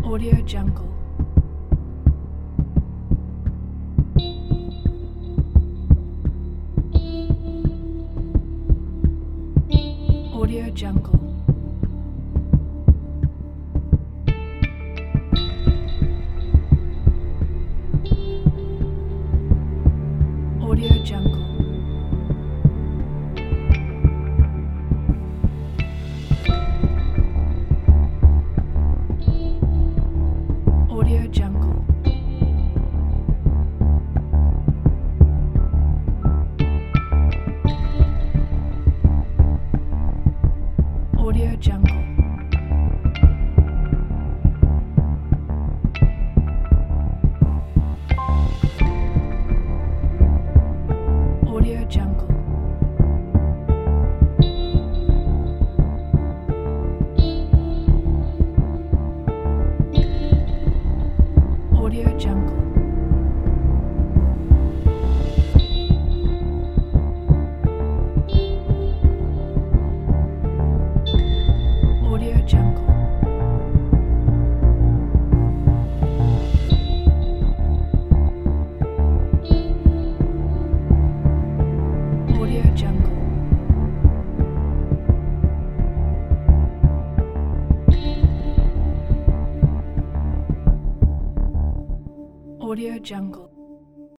Audio Jungle. Audio Jungle. Audio Jungle. Audio Jungle. Audio Jungle. Audio Jungle. Audio Jungle. Audio Jungle. Audio Jungle. Audio Jungle.